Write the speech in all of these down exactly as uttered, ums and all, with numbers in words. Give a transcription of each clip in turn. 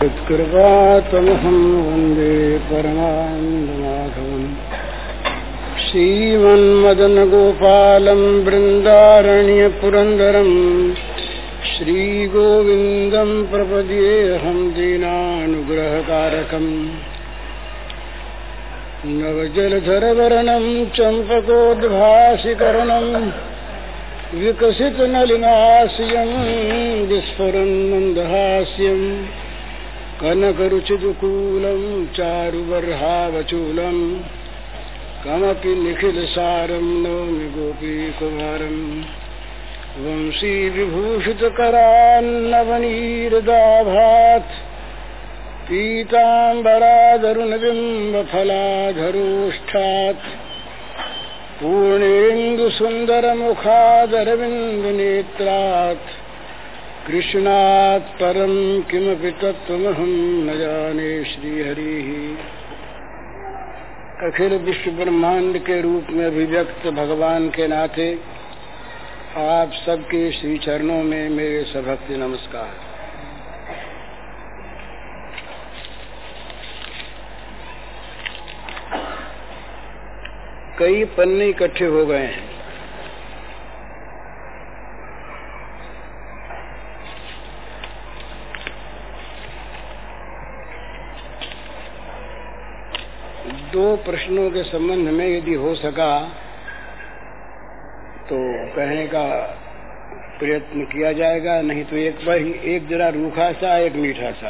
कृपातमहं वन्दे परमानन्दमाधवम् श्रीमन्मदनगोपालं बृन्दारण्यपुरन्दरम् श्रीगोविन्दं प्रपद्येऽहं दीनानुग्रहकारकम् नवजलधरवर्णं चम्पकोद्भासिकर्णं विकसितनलिनास्यं विस्फुरन्मन्दहास्यं कनकरुचिदुकूलं चारुबर्हावचूलं कमपि निखिलसारं नौमि गोपीकुमारं वंशीविभूषितकरान्नवनीरदाभात् पीताम्बरादरुणबिम्बफलाधरोष्ठात् पूर्णेन्दुसुन्दरमुखादरविन्दनेत्रात् कृष्णात् परं किमपि तत्त्वमहं न जाने। श्रीहरिः अखिल विश्व ब्रह्मांड के रूप में अभिव्यक्त भगवान के नाते आप सबके श्री चरणों में मेरे सभक्ति नमस्कार। कई पन्ने इकट्ठे हो गए हैं। दो प्रश्नों के संबंध में यदि हो सका तो कहने का प्रयत्न किया जाएगा, नहीं तो एक बार एक जरा रूखा सा एक मीठा सा।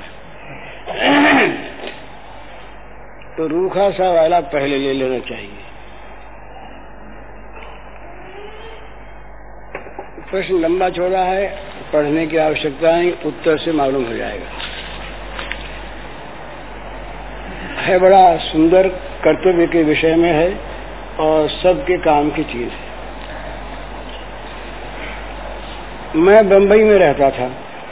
तो रूखा सा वाला पहले ले लेना चाहिए। प्रश्न लंबा चौड़ा है, पढ़ने की आवश्यकता नहीं, उत्तर से मालूम हो जाएगा। है बड़ा सुंदर, कर्तव्य के विषय में है और सबके काम की चीज है। मैं बंबई में रहता था।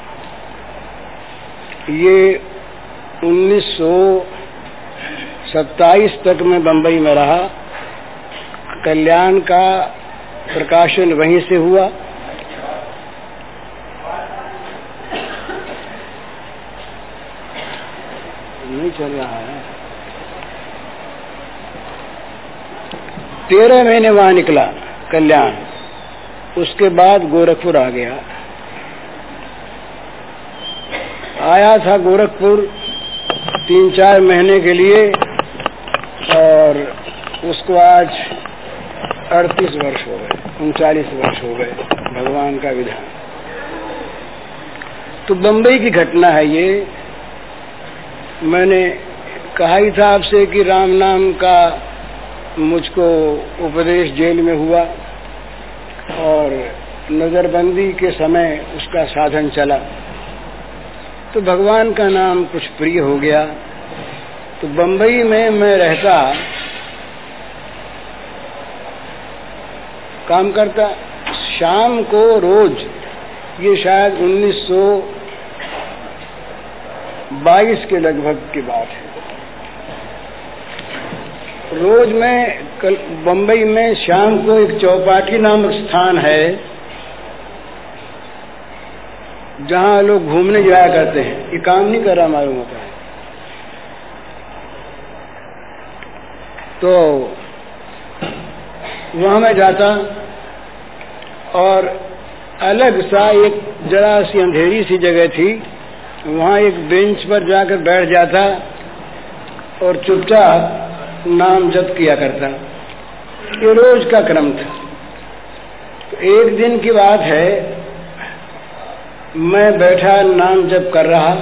ये उन्नीस सौ सत्ताईस तक मैं बंबई में रहा। कल्याण का प्रकाशन वहीं से हुआ। नहीं चल रहा है। तेरह महीने वहां निकला कल्याण। उसके बाद गोरखपुर आ गया। आया था गोरखपुर तीन चार महीने के लिए और उसको आज अड़तीस वर्ष हो गए, उनचालीस वर्ष हो गए। भगवान का विधान। तो बंबई की घटना है ये। मैंने कहा ही था आपसे कि राम नाम का मुझको उपदेश जेल में हुआ और नजरबंदी के समय उसका साधन चला, तो भगवान का नाम कुछ प्रिय हो गया। तो बंबई में मैं रहता, काम करता। शाम को रोज, ये शायद उन्नीस सौ बाईस के लगभग की बात है, रोज मैं कल बंबई में शाम को एक चौपाटी नामक स्थान है जहां लोग घूमने जाया करते हैं। ये काम नहीं कर रहा मालूम होता है। तो वहां मैं जाता और अलग सा एक जरा सी अंधेरी सी जगह थी, वहां एक बेंच पर जाकर बैठ जाता और चुपचाप नाम जप किया करता। ये रोज का क्रम था। तो एक दिन की बात है, मैं बैठा नाम जप कर रहा।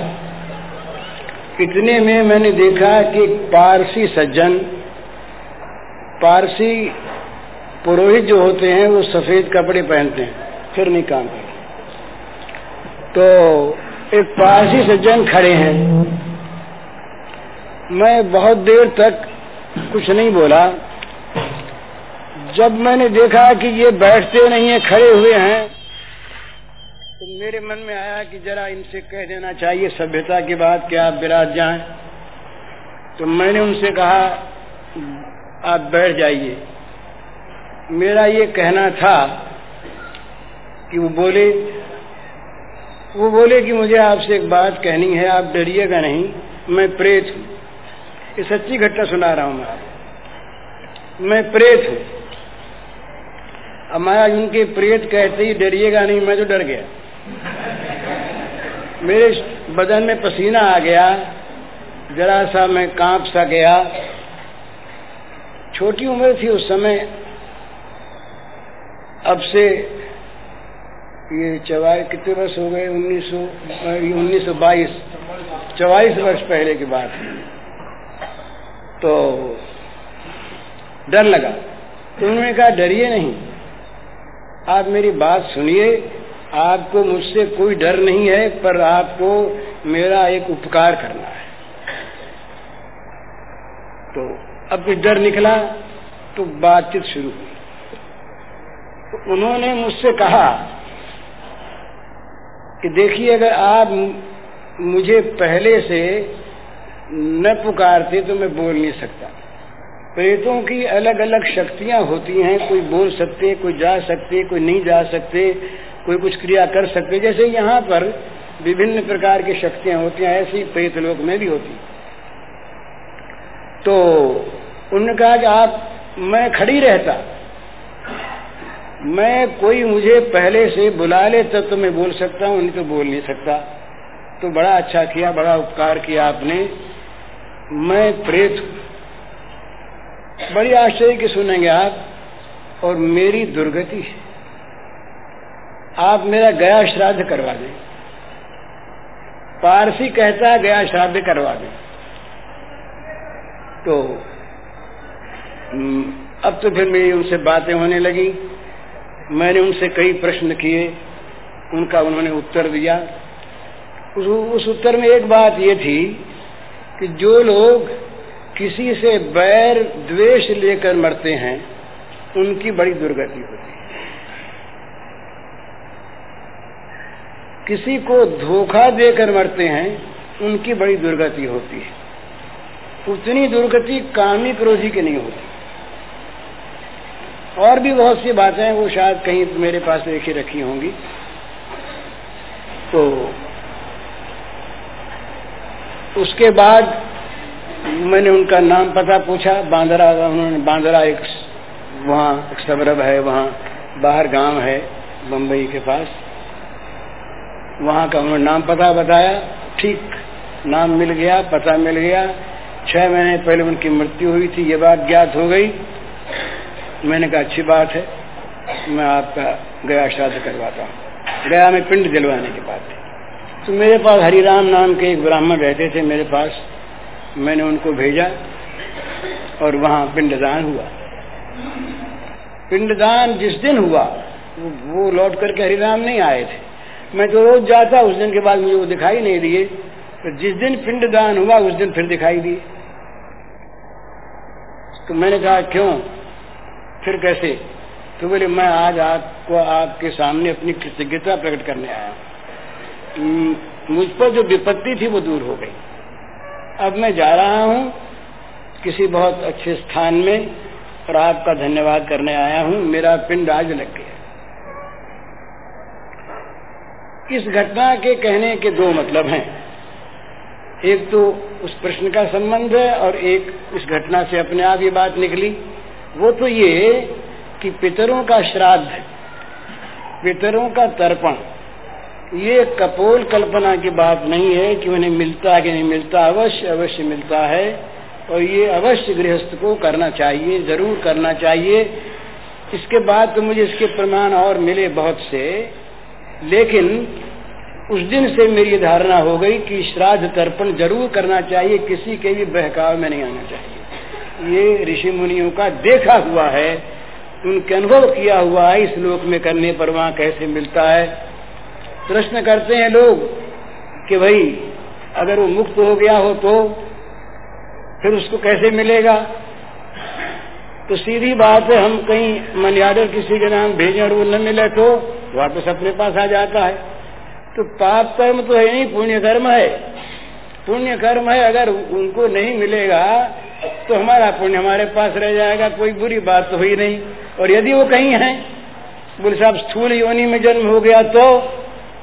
इतने में मैंने देखा कि पारसी सज्जन, पारसी पुरोहित जो होते हैं वो सफेद कपड़े पहनते हैं, फिर नहीं काम करते। तो एक पारसी सज्जन खड़े हैं। मैं बहुत देर तक कुछ नहीं बोला। जब मैंने देखा कि ये बैठते नहीं है, खड़े हुए हैं, तो मेरे मन में आया कि जरा इनसे कह देना चाहिए सभ्यता की बात कि आप विराज जाएं। तो मैंने उनसे कहा आप बैठ जाइए। मेरा ये कहना था कि वो बोले वो बोले कि मुझे आपसे एक बात कहनी है, आप डरिएगा नहीं, मैं प्रेत हूँ। ये सच्ची घटना सुना रहा हूँ मैं आपको। मैं प्रेत हूँ। अब महाराज उनके प्रेत कहते ही डरिएगा नहीं, मैं तो डर गया। मेरे बदन में पसीना आ गया, जरा सा मैं कांप सा गया। छोटी उम्र थी उस समय, अब से ये चवालीस कितने वर्ष हो गए, उन्नीस सौ उन्नीस सौ बाईस चवालीस वर्ष पहले की बात है। तो डर लगा। तो उन्होंने कहा डरिए नहीं, आप मेरी बात सुनिए, आपको मुझसे कोई डर नहीं है, पर आपको मेरा एक उपकार करना है। तो अब कुछ डर निकला तो बातचीत शुरू हुई। तो उन्होंने मुझसे कहा कि देखिए, अगर आप मुझे पहले से न पुकारते तो मैं बोल नहीं सकता। प्रेतों की अलग अलग शक्तियां होती हैं, कोई बोल सकते, कोई जा सकते, कोई नहीं जा सकते, कोई कुछ क्रिया कर सकते। जैसे यहाँ पर विभिन्न प्रकार की शक्तियां होती हैं, ऐसी प्रेत लोक में भी होती। तो उन्होंने कहा कि आप, मैं खड़ी रहता, मैं कोई मुझे पहले से बुला ले तब तो मैं बोल सकता हूँ, नहीं तो बोल नहीं सकता। तो बड़ा अच्छा किया, बड़ा उपकार किया आपने। मैं प्रेत हूँ। बड़ी आश्चर्य की सुनेंगे आप, और मेरी दुर्गति है, आप मेरा गया श्राद्ध करवा दें। पारसी कहता है गया श्राद्ध करवा दें। तो अब तो फिर मेरी उनसे बातें होने लगी। मैंने उनसे कई प्रश्न किए, उनका उन्होंने उत्तर दिया। उस, उस उत्तर में एक बात ये थी कि जो लोग किसी से बैर द्वेष लेकर मरते हैं, उनकी बड़ी दुर्गति होती है। किसी को धोखा देकर मरते हैं, उनकी बड़ी दुर्गति होती है। उतनी दुर्गति कामी क्रोधी की नहीं होती। और भी बहुत सी बातें हैं, वो शायद कहीं मेरे पास लिखी रखी होंगी। तो उसके बाद मैंने उनका नाम पता पूछा। बांदरा, उन्होंने बांदरा एक वहाँ एक सबरब है, वहाँ बाहर गांव है बम्बई के पास, वहाँ का उन्होंने नाम पता बताया। ठीक नाम मिल गया, पता मिल गया। छह महीने पहले उनकी मृत्यु हुई थी, ये बात ज्ञात हो गई। मैंने कहा अच्छी बात है, मैं आपका गया श्राद्ध करवाता हूँ। गया में पिंड दिलवाने की बात थी। तो मेरे पास हरिराम नाम के एक ब्राह्मण रहते थे मेरे पास, मैंने उनको भेजा और वहाँ पिंडदान हुआ। पिंडदान जिस दिन हुआ वो, वो लौट करके हरिराम नहीं आए थे। मैं तो रोज जाता, उस दिन के बाद मुझे वो दिखाई नहीं दिए। तो जिस दिन पिंडदान हुआ उस दिन फिर दिखाई दिए। तो मैंने कहा क्यों, फिर कैसे? तो बोले मैं आज आपको आपके सामने अपनी कृतज्ञता प्रकट करने आया हूँ। मुझ पर जो विपत्ति थी वो दूर हो गई। अब मैं जा रहा हूँ किसी बहुत अच्छे स्थान में और आपका धन्यवाद करने आया हूँ। मेरा पिंड आज लग गया। इस घटना के कहने के दो मतलब हैं। एक तो उस प्रश्न का संबंध है और एक इस घटना से अपने आप ये बात निकली। वो तो ये कि पितरों का श्राद्ध, पितरों का तर्पण, ये कपोल कल्पना की बात नहीं है कि उन्हें मिलता है कि नहीं मिलता। अवश्य अवश्य मिलता है और ये अवश्य गृहस्थ को करना चाहिए, जरूर करना चाहिए। इसके बाद तो मुझे इसके प्रमाण और मिले बहुत से, लेकिन उस दिन से मेरी धारणा हो गई कि श्राद्ध तर्पण जरूर करना चाहिए, किसी के भी बहकाव में नहीं आना चाहिए। ये ऋषि मुनियों का देखा हुआ है, उनके अनुभव किया हुआ है। इस लोक में करने पर वहाँ कैसे मिलता है। प्रश्न करते हैं लोग कि भाई अगर वो मुक्त हो गया हो तो फिर उसको कैसे मिलेगा? तो सीधी बात है, हम कहीं मनी आर्डर किसी के नाम भेजें और वो न मिले तो वापस अपने पास आ जाता है। तो पाप कर्म तो है नहीं, पुण्य कर्म है। पुण्य कर्म है, अगर उनको नहीं मिलेगा तो हमारा पुण्य हमारे पास रह जाएगा, कोई बुरी बात तो हुई नहीं। और यदि वो कहीं है, बोले साहब स्थूल योनि में जन्म हो गया तो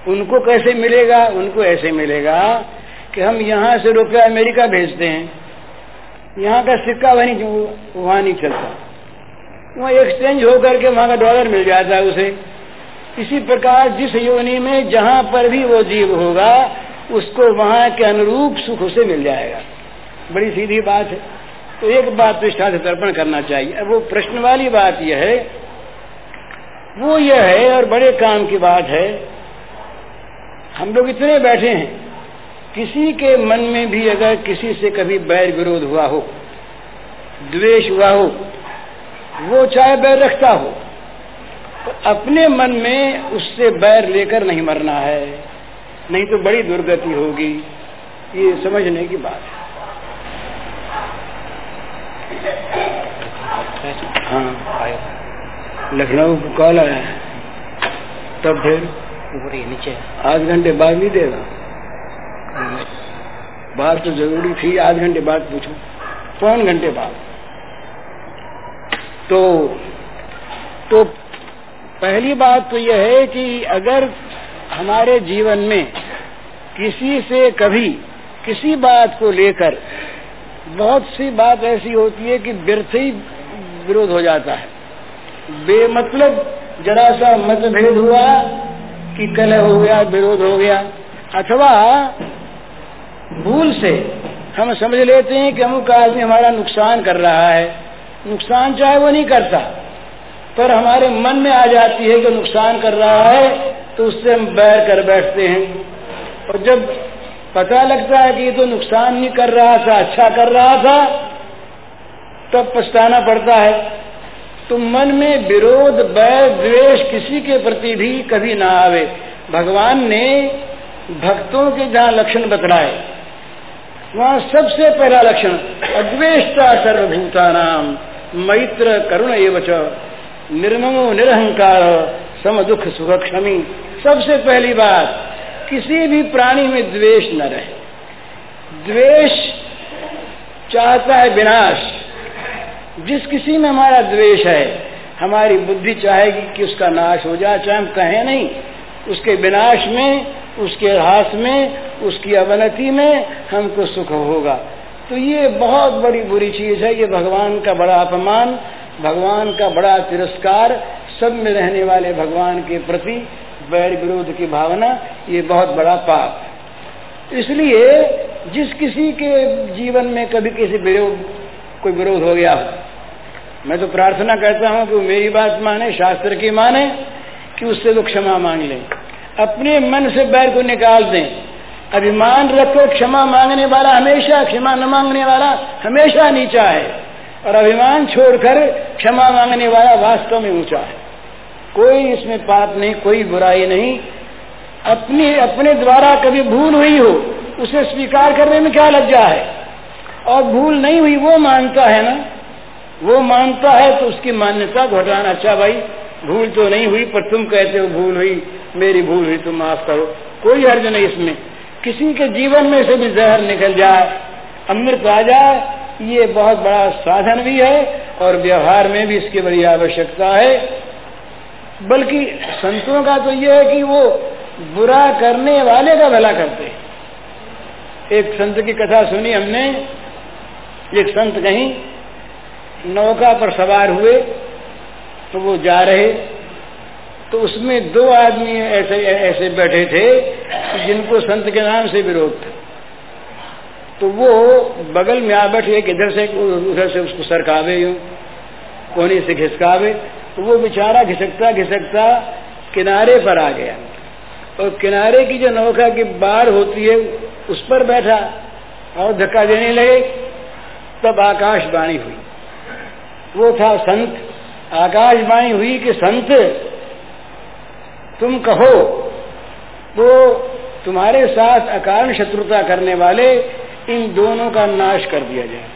उनको कैसे मिलेगा? उनको ऐसे मिलेगा कि हम यहाँ से रुपया अमेरिका भेजते हैं, यहाँ का सिक्का वहीं वहाँ नहीं चलता, वहाँ एक्सचेंज होकर के वहाँ का डॉलर मिल जाता है उसे। इसी प्रकार जिस योनि में जहाँ पर भी वो जीव होगा उसको वहाँ के अनुरूप सुख उसे मिल जाएगा। बड़ी सीधी बात है। तो एक बात तो इष्टा से तर्पण करना चाहिए। अब वो प्रश्न वाली बात यह है, वो यह है और बड़े काम की बात है, हम लोग इतने बैठे हैं, किसी के मन में भी अगर किसी से कभी बैर विरोध हुआ हो, द्वेष हुआ हो, वो चाहे बैर रखता हो, तो अपने मन में उससे बैर लेकर नहीं मरना है, नहीं तो बड़ी दुर्गति होगी। ये समझने की बात है। हाँ, लखनऊ को कॉल आया है, तब फिर नीचे आध घंटे बाद नहीं देगा। बात तो जरूरी थी, आध घंटे बाद पूछो, पौन घंटे बाद। तो तो पहली बात तो यह है कि अगर हमारे जीवन में किसी से कभी किसी बात को लेकर, बहुत सी बात ऐसी होती है कि व्यर्थ ही विरोध हो जाता है, बेमतलब जरा सा मतभेद हुआ कि कलह हो गया, विरोध हो गया, अथवा भूल से हम समझ लेते हैं कि अमुक आदमी हमारा नुकसान कर रहा है। नुकसान चाहे वो नहीं करता, पर हमारे मन में आ जाती है कि नुकसान कर रहा है, तो उससे हम बैर कर बैठते हैं। और जब पता लगता है कि ये तो नुकसान नहीं कर रहा था, अच्छा कर रहा था, तब पछताना पड़ता है। तो मन में विरोध, बैर, द्वेष किसी के प्रति भी कभी ना आवे। भगवान ने भक्तों के जहाँ लक्षण बतलाए, वहाँ सबसे पहला लक्षण अद्वेष्टा सर्वभूतानाम मैत्र करुण एव च निर्ममो निरहंकार सम दुख सुख क्षमी। सबसे पहली बात, किसी भी प्राणी में द्वेष न रहे। द्वेष चाहता है विनाश। जिस किसी में हमारा द्वेष है, हमारी बुद्धि चाहेगी कि उसका नाश हो जाए, चाहे हम कहें नहीं, उसके विनाश में, उसके ह्रास में, उसकी अवनति में हमको सुख होगा। तो ये बहुत बड़ी बुरी चीज है। ये भगवान का बड़ा अपमान, भगवान का बड़ा तिरस्कार, सब में रहने वाले भगवान के प्रति बैर विरोध की भावना, ये बहुत बड़ा पाप। इसलिए जिस किसी के जीवन में कभी किसी विरोध कोई विरोध हो गया हो, मैं तो प्रार्थना करता हूं कि वो मेरी बात माने, शास्त्र की माने, कि उससे तो क्षमा मांग लें, अपने मन से बैर को निकाल दें। अभिमान रखकर क्षमा मांगने वाला हमेशा, क्षमा न मांगने वाला हमेशा नीचा है, और अभिमान छोड़कर क्षमा मांगने वाला वास्तव में ऊंचा है। कोई इसमें पाप नहीं, कोई बुराई नहीं। अपनी अपने द्वारा कभी भूल हुई हो, उसे स्वीकार करने में क्या लज्जा है? और भूल नहीं हुई वो मानता है ना, वो मानता है तो उसकी मान्यता घटाना, अच्छा भाई भूल तो नहीं हुई, पर तुम कहते हो भूल हुई, मेरी भूल हुई, तुम माफ करो। कोई हर्ज नहीं इसमें। किसी के जीवन में से भी जहर निकल जाए, अमृत आ जाए, ये बहुत बड़ा साधन भी है, और व्यवहार में भी इसकी बड़ी आवश्यकता है। बल्कि संतों का तो यह है कि वो बुरा करने वाले का भला करते हैं। एक संत की कथा सुनी हमने। एक संत कहीं नौका पर सवार हुए, तो वो जा रहे, तो उसमें दो आदमी ऐसे ऐसे बैठे थे जिनको संत के नाम से विरोध था। तो वो बगल में आ बैठे, एक इधर से उधर से उसको सरकावे, यूं कोने से घिसकावे, तो वो बेचारा घिसकता घिसकता किनारे पर आ गया, और किनारे की जो नौका की बाढ़ होती है उस पर बैठा और धक्का देने लगे। तब आकाशवाणी हुई, वो था संत। आकाशवाणी हुई कि संत तुम कहो तो तुम्हारे साथ अकारण शत्रुता करने वाले इन दोनों का नाश कर दिया जाए।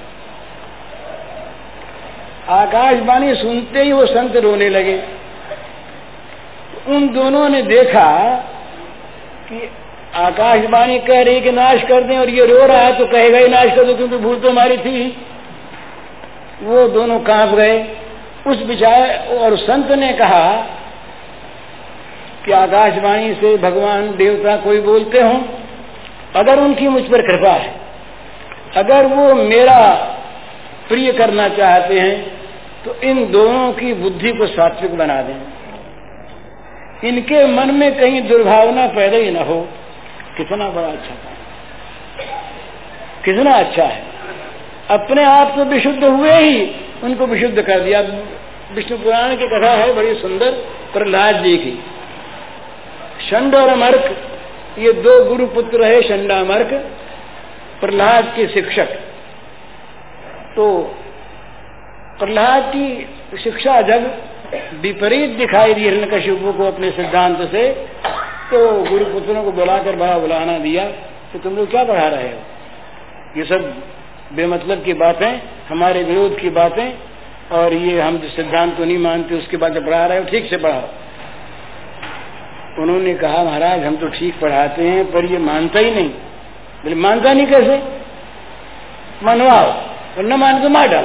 आकाशवाणी सुनते ही वो संत रोने लगे। उन दोनों ने देखा कि आकाशवाणी कह रही कि नाश कर दें, और ये रो रहा है तो कहेगा ही नाश कर दो, क्योंकि भूल तो हमारी थी। वो दोनों कांप गए उस बेचारे। और संत ने कहा कि आकाशवाणी से भगवान देवता कोई बोलते हों, अगर उनकी मुझ पर कृपा है, अगर वो मेरा प्रिय करना चाहते हैं, तो इन दोनों की बुद्धि को सात्विक बना दें, इनके मन में कहीं दुर्भावना पैदा ही न हो। कितना बड़ा अच्छा था, कितना अच्छा है। अपने आप तो विशुद्ध हुए ही उनको विशुद्ध कर दिया। विष्णु पुराण की कथा है बड़ी सुंदर, प्रहलाद जी की। षंड और अमर्क ये दो गुरु पुत्र है, षंडामर्क प्रहलाद के शिक्षक। तो प्रहलाद की शिक्षा जब विपरीत दिखाई दी हिरण्यकशिपु को अपने सिद्धांत से, तो गुरु पुत्रों को बुलाकर बड़ा बुलाना दिया कि तुम लोग क्या पढ़ा रहे हो, ये सब बेमतलब की बातें, हमारे विरोध की बातें, और ये हम जो सिद्धांत को नहीं मानते उसके बाद जब पढ़ा रहे हो ठीक से पढ़ाओ। उन्होंने कहा महाराज हम तो ठीक पढ़ाते हैं, पर ये मानता ही नहीं। बोले मानता नहीं कैसे? मनवाओ, और न मान तो मार डालो।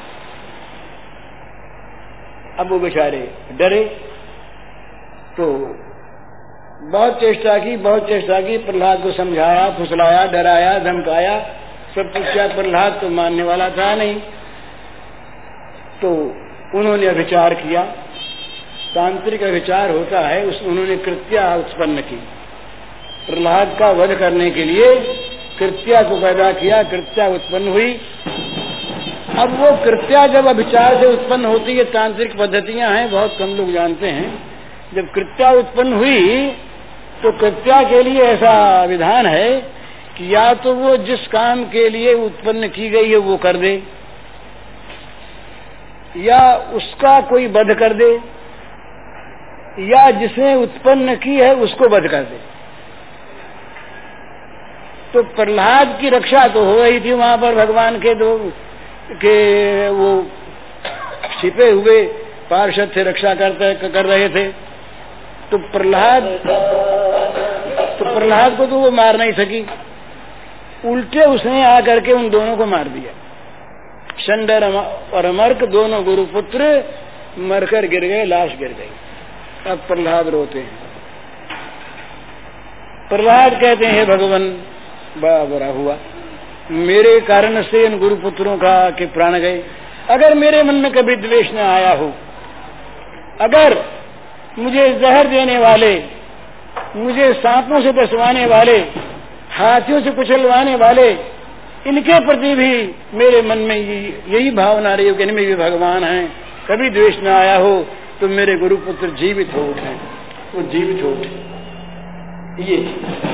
अब वो बेचारे डरे, तो बहुत चेष्टा की बहुत चेष्टा की प्रहलाद को समझाया, फुसलाया, डराया, धमकाया, सब कुछ किया। प्रहलाद तो मानने वाला था नहीं। तो उन्होंने विचार किया, तांत्रिक विचार होता है, उस उन्होंने कृत्या उत्पन्न की। प्रहलाद का वध करने के लिए कृत्या को पैदा किया, कृत्या उत्पन्न हुई। अब वो कृत्या जब अभिचार से उत्पन्न होती है, तांत्रिक पद्धतियां हैं, बहुत कम लोग जानते हैं। जब कृत्या उत्पन्न हुई तो कृत्या के लिए ऐसा विधान है कि या तो वो जिस काम के लिए उत्पन्न की गई है वो कर दे, या उसका कोई वध कर दे, या जिसने उत्पन्न की है उसको वध कर दे। तो प्रहलाद की रक्षा तो हो रही थी वहां पर भगवान के दो के वो छिपे हुए पार्षद से रक्षा करते कर रहे थे। तो प्रहलाद तो प्रहलाद को तो वो मार नहीं सकी, उल्टे उसने आकर के उन दोनों को मार दिया। षंड और अमर्क दोनों गुरुपुत्र मरकर गिर गए, लाश गिर गई। अब प्रहलाद रोते हैं। प्रहलाद कहते हैं भगवान बड़ा बुरा हुआ, मेरे कारण से इन गुरुपुत्रों का के प्राण गए। अगर मेरे मन में कभी द्वेष न आया हो, अगर मुझे जहर देने वाले, मुझे सांपों से डसवाने वाले, हाथियों से कुचलवाने वाले, इनके प्रति भी मेरे मन में यही भावना रही हो कि इनमें भी भगवान हैं, कभी द्वेष न आया हो, तो मेरे गुरुपुत्र जीवित हो उठे, वो जीवित हो उठे। ये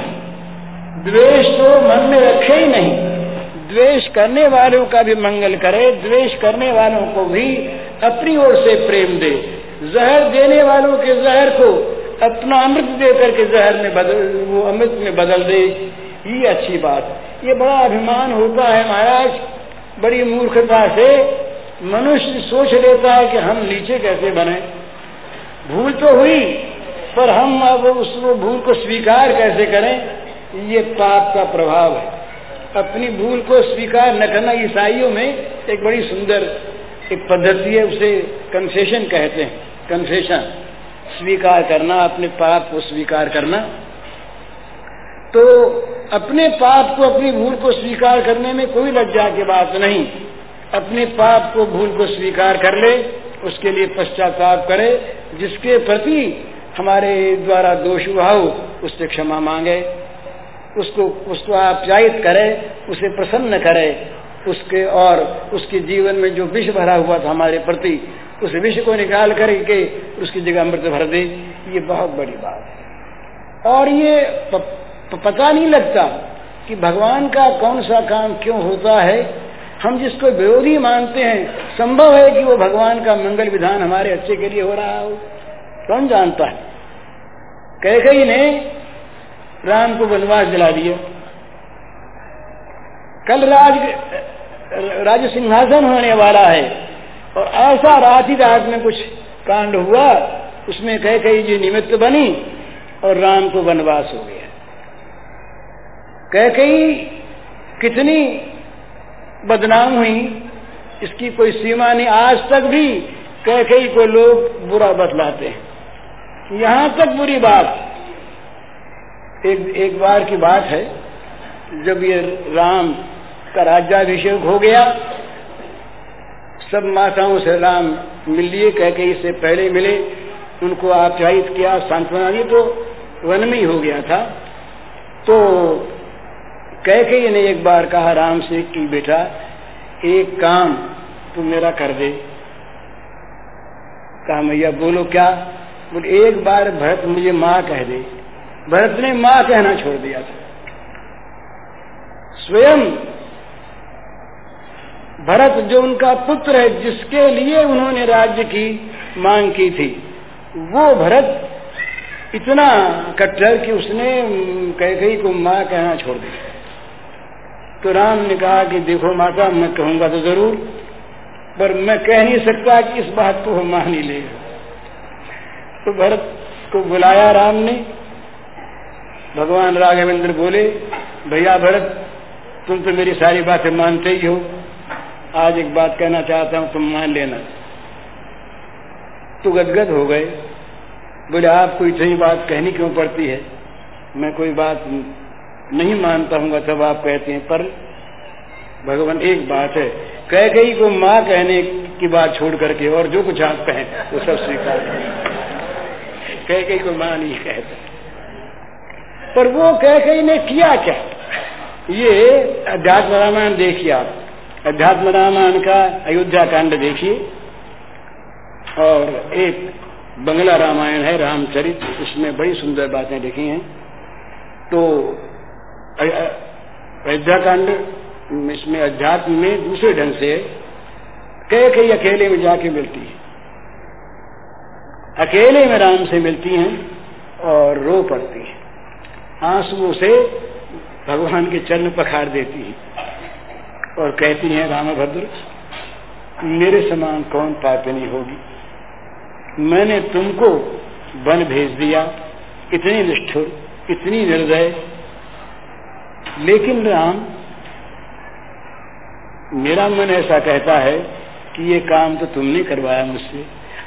द्वेष तो मन में रखे ही नहीं, द्वेष करने वालों का भी मंगल करे, द्वेष करने वालों को भी अपनी ओर से प्रेम दे, जहर देने वालों के जहर को अपना अमृत दे करके जहर में बदल, वो अमृत में बदल दे, ये अच्छी बात। ये बड़ा अभिमान होता है महाराज, बड़ी मूर्खता से मनुष्य सोच लेता है कि हम नीचे कैसे बने। भूल तो हुई, पर हम अब उस भूल को स्वीकार कैसे करें, ये पाप का प्रभाव है। अपनी भूल को स्वीकार न करना, ईसाइयों में एक बड़ी सुंदर एक पद्धति है, उसे कन्फेशन कहते हैं। कन्फेशन, स्वीकार करना, अपने पाप को स्वीकार करना। तो अपने पाप को, अपनी भूल को स्वीकार करने में कोई लज्जा की बात नहीं। अपने पाप को, भूल को स्वीकार कर ले, उसके लिए पश्चाताप करे, जिसके प्रति हमारे द्वारा दोष हुआ हो उससे क्षमा मांगे, उसको उसको आप्यायित करे, उसे प्रसन्न करे, उसके और उसके जीवन में जो विष भरा हुआ था हमारे प्रति, उस विष को निकाल करके उसकी जगह अमृत भर दे। ये बहुत बड़ी बात है। और ये प, प, पता नहीं लगता कि भगवान का कौन सा काम क्यों होता है। हम जिसको विरोधी मानते हैं, संभव है कि वो भगवान का मंगल विधान हमारे अच्छे के लिए हो रहा हो, कौन जानता है। कैकेयी ने राम को वनवास दिला दिया, कल राज राज सिंहासन होने वाला है, और ऐसा रात ही रात में कुछ कांड हुआ, उसमें कैकेयी जी निमित्त बनी और राम को वनवास हो गया। कैकेयी कितनी बदनाम हुई, इसकी कोई सीमा नहीं। आज तक भी कैकेयी को लोग बुरा बतलाते हैं, यहाँ तक बुरी बात। एक एक बार की बात है, जब ये राम का राज्याभिषेक हो गया, सब माताओं से राम मिल लिए, कैकेयी से पहले मिले, उनको आप्यायित किया, सांत्वना दी, तो वन में ही हो गया था। तो कैकेयी ने एक बार कहा राम से कि बेटा एक काम तू मेरा कर दे। कहा मैया बोलो क्या? बोले एक बार भरत मुझे माँ कह दे। भरत ने माँ कहना छोड़ दिया था। स्वयं भरत जो उनका पुत्र है, जिसके लिए उन्होंने राज्य की मांग की थी, वो भरत इतना कट्टर कि उसने कैकेयी को माँ कहना छोड़ दिया। तो राम ने कहा कि देखो माता, मैं कहूंगा तो जरूर, पर मैं कह नहीं सकता कि इस बात को हम मान ही लेगा। तो भरत को बुलाया राम ने। भगवान राघवेंद्र बोले भैया भरत, तुम तो मेरी सारी बातें मानते ही हो, आज एक बात कहना चाहता हूं, तुम मान लेना। तो गदगद हो गए। बोले आपको इतनी बात कहनी क्यों पड़ती है? मैं कोई बात नहीं मानता हूँ तब आप कहते हैं। पर भगवान एक बात है, कैकेयी को माँ कहने की बात छोड़ करके और जो कुछ आप कहें वो सब स्वीकार करें। कैकेयी को माँ नहीं कहता। पर वो कैकेयी ने किया क्या? ये अध्यात्म रामायण देखिए आप, अध्यात्म रामायण का अयोध्या कांड देखिए, और एक बंगला रामायण है रामचरित, उसमें बड़ी सुंदर बातें लिखी हैं। तो अयोध्या कांड इसमें अध्यात्म में दूसरे ढंग से कैकेयी अकेले में जाके मिलती है, अकेले में राम से मिलती हैं और रो पड़ती है, आंसुओं से भगवान के चरण पखार देती है और कहती हैं रामभद्र, मेरे समान कौन पापिनी होगी? मैंने तुमको वन भेज दिया, इतनी निष्ठुर, इतनी निर्दय, लेकिन राम मेरा मन ऐसा कहता है कि ये काम तो तुमने करवाया मुझसे,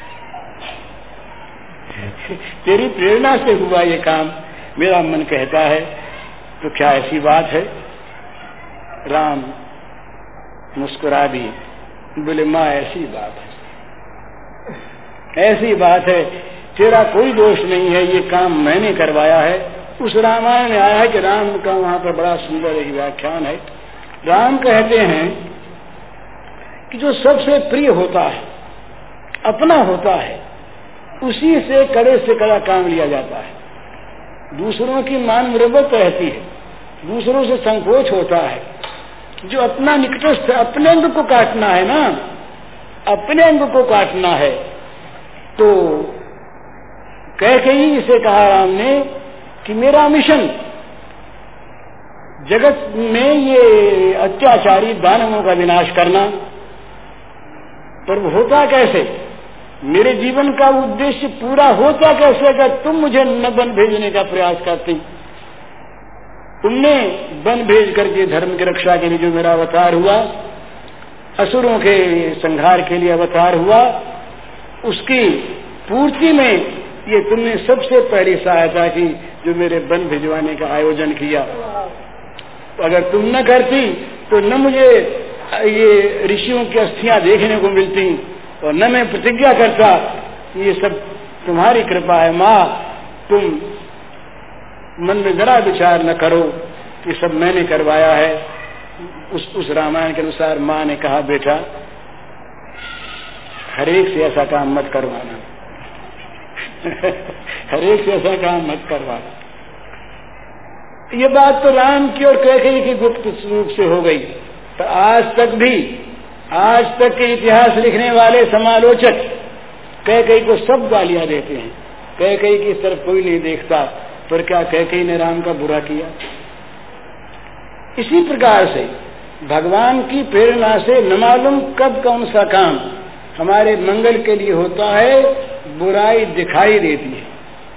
तेरी प्रेरणा से हुआ ये काम, मेरा मन कहता है। तो क्या ऐसी बात है? राम मुस्कुरा दिए, बोले माँ ऐसी बात है, ऐसी बात है, तेरा कोई दोष नहीं है, ये काम मैंने करवाया है। उस रामायण में आया है कि राम का वहां पर बड़ा सुंदर एक व्याख्यान है। राम कहते हैं कि जो सबसे प्रिय होता है, अपना होता है, उसी से कड़े से कड़ा काम लिया जाता है। दूसरों की मान मुरब्बत रहती है, दूसरों से संकोच होता है। जो अपना निकटस्थ, अपने अंग को काटना है ना, अपने अंग को काटना है, तो कैकेयी से कहा राम ने कि मेरा मिशन जगत में ये अत्याचारी दानवों का विनाश करना, पर होता कैसे? मेरे जीवन का उद्देश्य पूरा होता कैसे अगर तुम मुझे न वन भेजने का प्रयास करती? तुमने वन भेज करके धर्म की रक्षा के लिए जो मेरा अवतार हुआ, असुरों के संहार के लिए अवतार हुआ, उसकी पूर्ति में ये तुमने सबसे पहली सहायता की, जो मेरे वन भिजवाने का आयोजन किया। तो अगर तुम न करती तो न मुझे ये ऋषियों की अस्थियां देखने को मिलती और न मैं प्रतिज्ञा करता। ये सब तुम्हारी कृपा है माँ, तुम मन में जरा विचार न करो, ये सब मैंने करवाया है। उस उस रामायण के अनुसार माँ ने कहा बेटा हर एक से ऐसा काम मत करवाना हर एक से ऐसा काम मत करवाना। ये बात तो राम की और कैकेयी की गुप्त रूप से हो गई। तो आज तक भी, आज तक के इतिहास लिखने वाले समालोचक कैकेयी को सब गालियां देते हैं, कैकेयी की तरफ कोई नहीं देखता। पर क्या कैकेयी ने राम का बुरा किया? इसी प्रकार से भगवान की प्रेरणा से न मालूम कब कौन सा काम हमारे मंगल के लिए होता है, बुराई दिखाई देती है।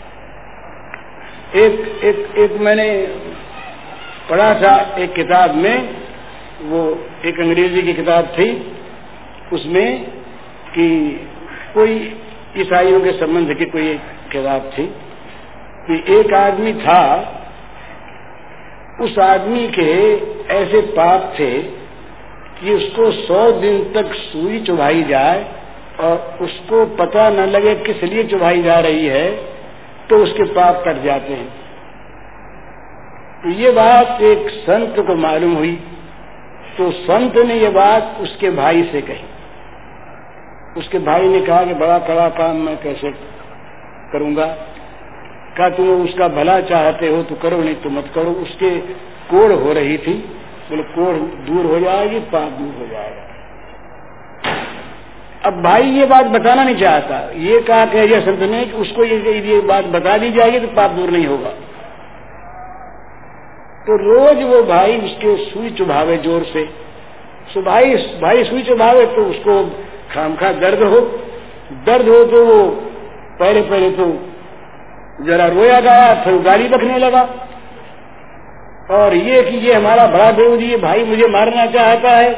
एक एक एक मैंने पढ़ा था एक किताब में, वो एक अंग्रेजी की किताब थी, उसमें कि कोई ईसाइयों के संबंध की कोई मुख्य बात थी कि एक आदमी था, उस आदमी के ऐसे पाप थे कि उसको सौ दिन तक सुई चुभाई जाए और उसको पता न लगे किस लिए चुभाई जा रही है, तो उसके पाप कट जाते हैं। तो ये बात एक संत को मालूम हुई, तो संत ने ये बात उसके भाई से कही। उसके भाई ने कहा कि बड़ा कड़ा काम मैं कैसे करूंगा? कहा तुम उसका भला चाहते हो तो करो, नहीं तो मत करो। उसके कोढ़ हो रही थी, बोले कोढ़ दूर हो जाएगी, पाप दूर हो जाएगा। अब भाई ये बात बताना नहीं चाहता, ये कहा कि ये संत ने कि उसको ये, ये बात बता दी जाएगी तो पाप दूर नहीं होगा। तो रोज वो भाई उसके सुई चुभावे जोर से, सो भाई भाई सुई चुभावे तो उसको खामखा दर्द हो, दर्द हो तो वो पहले पहले तो जरा रोया गया, फिर गाली बकने लगा और ये कि ये हमारा बड़ा बेवजह ये भाई मुझे मारना चाहता है।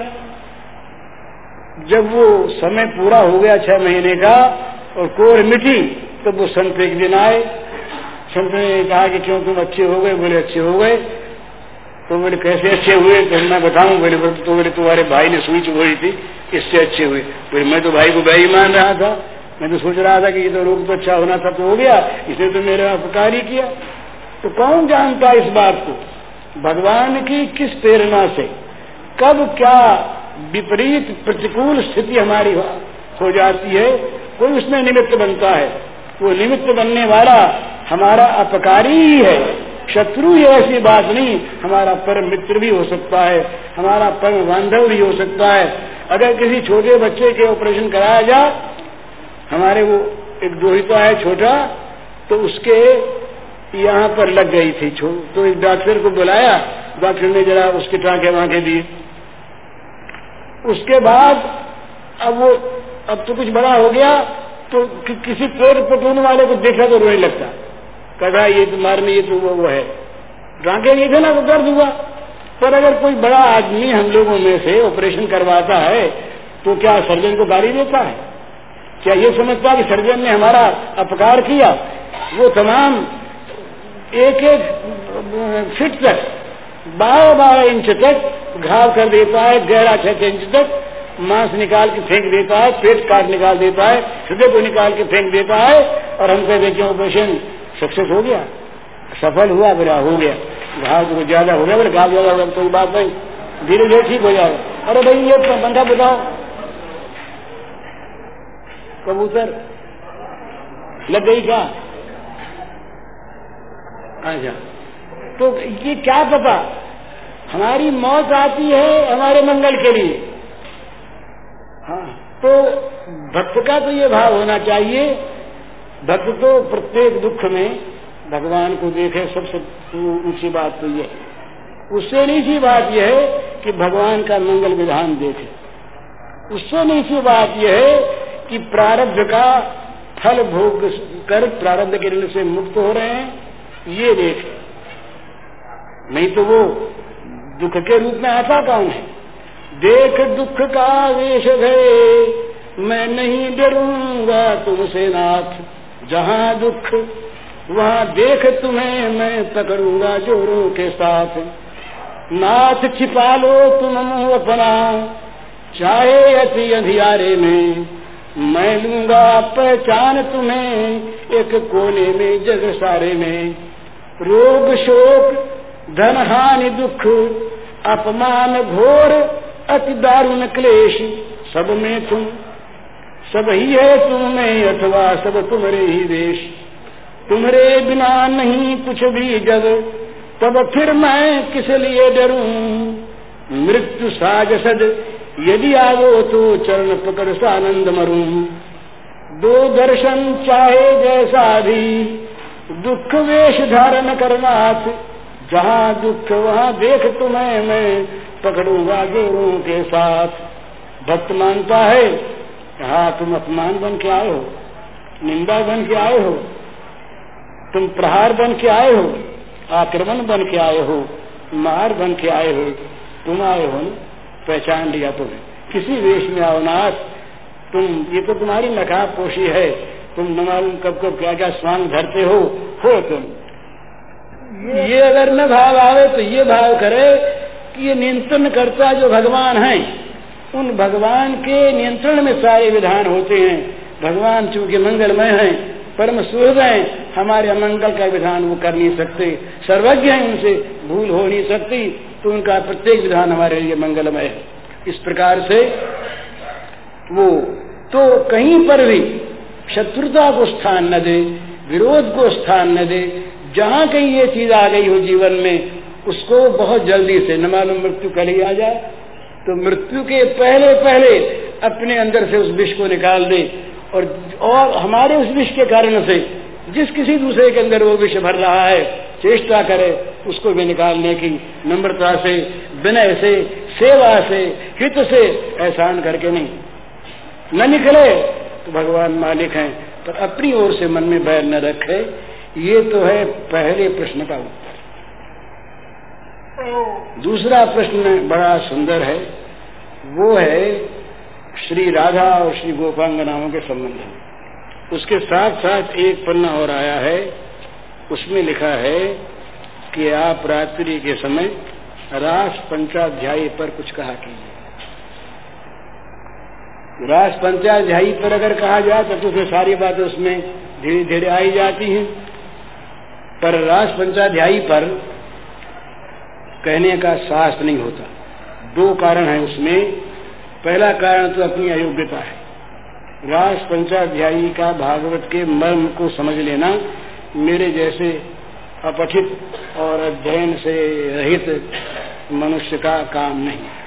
जब वो समय पूरा हो गया छह महीने का और कोर मिटी, तो वो संत एक दिन आए। संत ने कहा कि क्यों तुम अच्छे हो गए? बोले अच्छे हो गए। तो बोले कैसे अच्छे हुए? तो मैं बताऊं? बोले तो बोले तुम्हारे भाई ने सुई चुभाई थी, इससे अच्छे हुए। बोले मैं तो भाई को भाई मान रहा था, मैं तो सोच रहा था कि ये तो रोग तो अच्छा होना था तो हो गया, इसने तो मेरा उपकार ही किया। तो कौन जानता इस बात को? भगवान की किस प्रेरणा से कब क्या विपरीत प्रतिकूल स्थिति हमारी हो जाती है, कोई उसमें निमित्त बनता है। वो निमित्त बनने वाला हमारा अपकारी ही है, शत्रु ही ऐसी बात नहीं, हमारा परम मित्र भी हो सकता है, हमारा परम बांधव भी हो सकता है। अगर किसी छोटे बच्चे के ऑपरेशन कराया जाए, हमारे वो एक दोहिता है छोटा, तो उसके यहाँ पर लग गई थी, तो एक डॉक्टर को बुलाया, डॉक्टर ने जरा उसके टाँके वाँके दिए। उसके बाद अब वो अब तो कुछ बड़ा हो गया, तो कि, किसी पेड़ पटोने वाले को देखा तो रोने लगता, कहा ये तुम्हारे में ये तो वो, वो है टाँके नहीं थे ना, तो दर्द हुआ। पर अगर कोई बड़ा आदमी हम लोगों में से ऑपरेशन करवाता है तो क्या सर्जन को गाली देता है? क्या ये समझता है कि सर्जन ने हमारा अपकार किया? वो तमाम एक एक फीट तक, बारह बारह इंच तक घाव कर देता है, गहरा छह छह इंच तक मांस निकाल के फेंक देता है, पेट काट निकाल देता है, हृदय को निकाल के फेंक देता है, और हम कहते हैं कि ऑपरेशन सक्सेस हो गया, सफल हुआ। बोला हो गया, घाव तो ज्यादा हो गया, बोले घाव ज्यादा हो गया कोई बात नहीं, धीरे धीरे ठीक हो जाएगा। अरे भाई ये बंदा बताओ, कबूतर लग गई क्या? अच्छा, तो ये क्या पता, हमारी मौत आती है हमारे मंगल के लिए। हाँ, तो भक्त का तो ये भाव होना चाहिए, भक्त तो प्रत्येक दुख में भगवान को देखे, सबसे ऊंची बात तो ये, उससे नीची बात यह है कि भगवान का मंगल विधान देखे, उससे नीची बात यह है कि प्रारब्ध का फल भोग कर प्रारब्ध के ऋण से मुक्त हो रहे हैं, ये देखे। नहीं तो वो दुख के रूप में आता कौन है? देख दुख का वेश है, मैं नहीं डरूंगा तुमसे नाथ, जहाँ दुख वहाँ देख तुम्हें मैं पकड़ूंगा जोरों के साथ। नाथ छिपा लो तुम मुँह अपना, चाहे अति अंधियारे में, मैं लूंगा पहचान तुम्हें एक कोने में जग सारे में। रोग शोक धन हानि दुख अपमान घोर अति दारुण क्लेश, सब में तुम, सब ही है तुम में अथवा सब तुम्हारे ही देश। तुम्हारे बिना नहीं कुछ भी जग, तब फिर मैं किस लिए डरूं। मृत्यु साजसद यदि आवो तो चरण पकड़ सानंद मरूं। दो दर्शन चाहे जैसा भी, दुख वेश धारण करनाथ, जहाँ दुख वहाँ देख तुम्हें मैं पकड़ूंगा जोरों के साथ। भक्त मानता है, हाँ तुम अपमान बन के आए हो, निंदा बन के आए हो, तुम प्रहार बन के आए हो, आक्रमण बन के आए हो, मार बन के आए हो, तुम आए हो न, पहचान लिया तुम्हें, किसी वेश में आओ नाथ, तुम ये तो तुम्हारी नकाब पोशी है, तुम न मालूम कब कब क्या क्या स्वांग धरते हो हो तुम। ये अगर न भाव आवे तो ये भाव करे कि ये नियंत्रण करता जो भगवान है, उन भगवान के नियंत्रण में सारे विधान होते हैं। भगवान चूंकि मंगलमय हैं, परम सुहृद हैं, हमारे अमंगल का विधान वो कर नहीं सकते, सर्वज्ञ हैं, उनसे भूल हो नहीं सकती, तो उनका प्रत्येक विधान हमारे लिए मंगलमय है। इस प्रकार से वो तो कहीं पर भी शत्रुता को स्थान न दे, विरोध को स्थान न दे। जहां कहीं ये चीज आ गई हो जीवन में, उसको बहुत जल्दी से न मालूम मृत्यु कल ही आ जाए, तो मृत्यु के पहले पहले अपने अंदर से उस विष को निकाल दे। और और हमारे उस विष के कारण से जिस किसी दूसरे के अंदर वो विष भर रहा है, चेष्टा करे उसको भी निकालने की, नम्रता से, विनय से, सेवा से, हित से, एहसान करके नहीं। न निकले तो भगवान मालिक हैं, पर अपनी ओर से मन में बैर न रखे। ये तो है पहले प्रश्न का उत्तर। दूसरा प्रश्न बड़ा सुंदर है, वो है श्री राधा और श्री गोपांगनाओं के संबंध में। उसके साथ साथ एक पन्ना और आया है, उसमें लिखा है कि आप रात्रि के समय रास पंचाध्यायी पर कुछ कहा कीजिए। रास पंचाध्यायी पर अगर कहा जाए तो फिर सारी बातें उसमें धीरे धीरे आई जाती हैं, पर रास पंचाध्यायी पर कहने का साहस नहीं होता। दो कारण है उसमें। पहला कारण तो अपनी अयोग्यता है। रास पंचाध्यायी का भागवत के मर्म को समझ लेना मेरे जैसे अपठित और अध्ययन से रहित मनुष्य का काम नहीं है।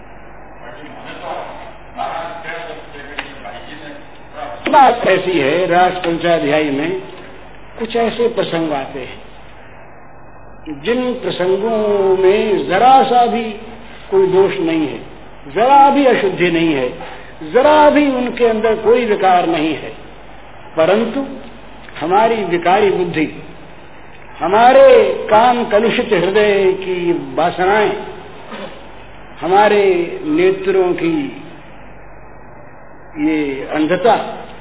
बात ऐसी है, रास पंचाध्यायी में कुछ ऐसे प्रसंग आते हैं जिन प्रसंगों में जरा सा भी कोई दोष नहीं है, जरा भी अशुद्धि नहीं है, जरा भी उनके अंदर कोई विकार नहीं है, परंतु हमारी विकारी बुद्धि, हमारे काम कलुषित हृदय की वासनाएं, हमारे नेत्रों की ये अंधता,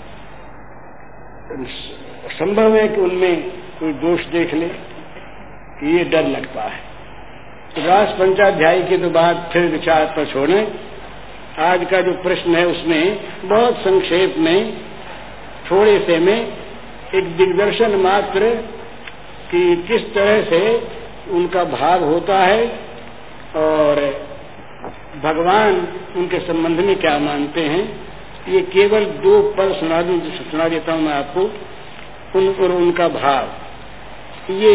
संभव है कि उनमें कोई दोष देख ले, ये डर लगता है। रास पंचाध्यायी की तो बात फिर विचार पर छोड़ें। आज का जो प्रश्न है उसमें बहुत संक्षेप में, थोड़े से में एक दिग्दर्शन मात्र कि किस तरह से उनका भाव होता है और भगवान उनके संबंध में क्या मानते हैं। ये केवल दो पद सुना दूं, सुना देता हूं मैं आपको, उन और उनका भाव। ये